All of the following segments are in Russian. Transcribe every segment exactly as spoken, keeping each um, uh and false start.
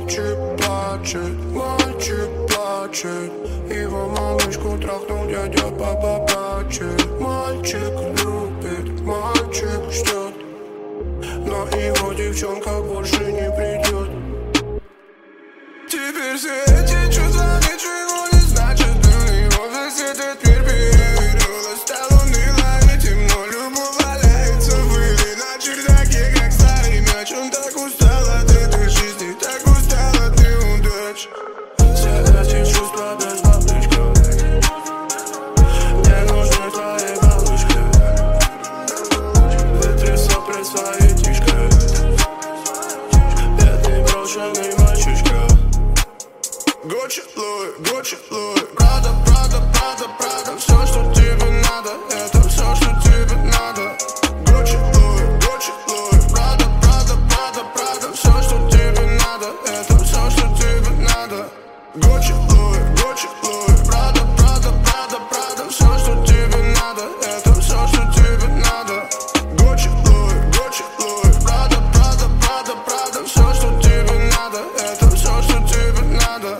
Мальчик плачет, мальчик плачет. Его малышку трахнул дядя, папа плачет. Мальчик любит, мальчик ждет, но его девчонка больше не придет. Теперь все эти чувства ничего не значат. Для него весь этот мир перевернулся. Стало уныло и темно, любовь валяется в пыли на чердаке, как старый мяч. Он так устал от этой жизни, так устал от неудач. Все эти чувства без малышка. Мне нужны твои малышки. Вытри сопли своей тишкой. Бедный брошенный мальчишка. Гуччи, Луи, Гуччи, Луи. Прада, Прада, Прада, Прада. Все, что тебе надо, это все, что тебе надо. Гуччи, Луи, Гуччи, Луи. Прада, Прада, Прада, Прада. Все, что тебе надо, это все, что тебе надо. Гуччи, Луи, Гуччи, Луи. Прада, Прада, Прада, Прада. Все, что тебе надо, это все, что тебе надо. Гуччи, Луи, Гуччи, Луи. Прада, Прада, Прада, Прада. Все, что тебе надо, это все, что тебе надо.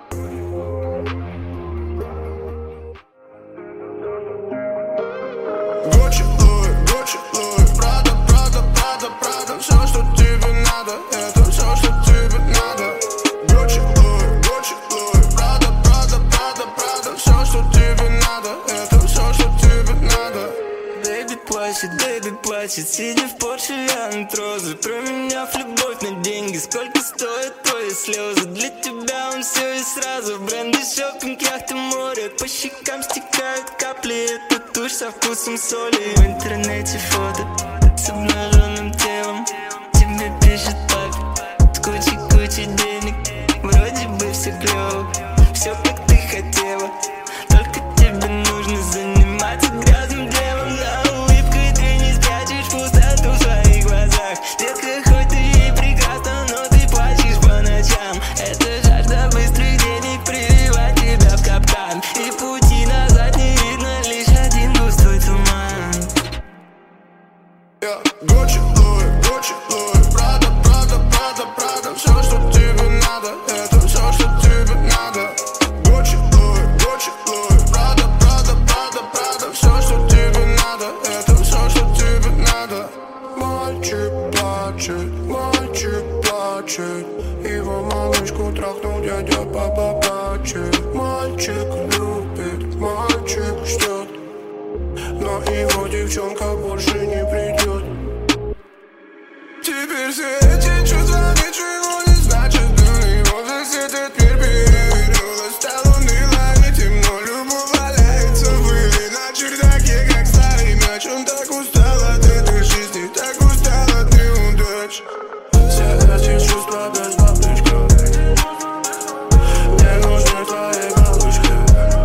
Гуччи, Луи, Гуччи, Луи. Прада, Прада, Прада, Прада. Все, что тебе надо, это все, что тебе надо. Гуччи, Луи, Гуччи, Луи. Прада, Прада, Прада, Прада. Все, что тебе надо, это все, что тебе надо. Бэйби плачет, бэйби плачет, сидя в Порше, вянут розы. Променяв любовь на деньги, сколько стоят твои слезы? Для тебя он все и сразу. Бренды, шопинг, яхты, море. По щекам стекают капли, это тушь со вкусом соли. В интернете фото с обнаженным телом. Тебе пишет папа с кучей-кучей денег. Вроде бы все клево, все как ты хотела. Только тебе нужно заниматься грязным делом. За улыбкой ты не спрячешь пустоту в своих глазах. Детка, хоть ты и прекрасна, но ты плачешь по ночам. Это жажда быстрых денег прививает тебя в капкан. И пути назад не видно, лишь один густой туман. Гуччи, Луи, Гуччи, Луи. Прада, Прада, Прада, Прада. Все, что тебе надо, это все, что тебе надо. Гуччи, Луи, Гуччи, Луи. Прада, Прада, Прада, Прада. Все, что тебе надо, это все, что тебе надо. Мальчик плачет, мальчик плачет. Его малышку трахнул дядя, папа плачет. Мальчик любит, мальчик ждет, но его девчонка больше не придет. Теперь все эти чувства ничего не значат. Для него весь этот мир перевернулся. Стало уныло и темно, любовь валяется в пыли на чердаке, как старый мяч. Он так устал от этой жизни, так устал от неудач. Все эти чувства без малышка. Мне нужны твои малышки.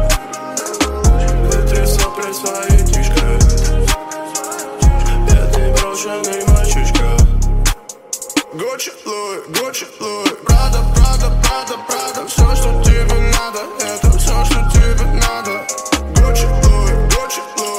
Вытри сопли своей тишкой. Бедный брошенный мальчишка. Гуччи, Луи, Гуччи, Луи. Прада, Прада, Прада, Прада. Все, что тебе надо, это все, что тебе надо. Гуччи, Луи, Гуччи, Луи.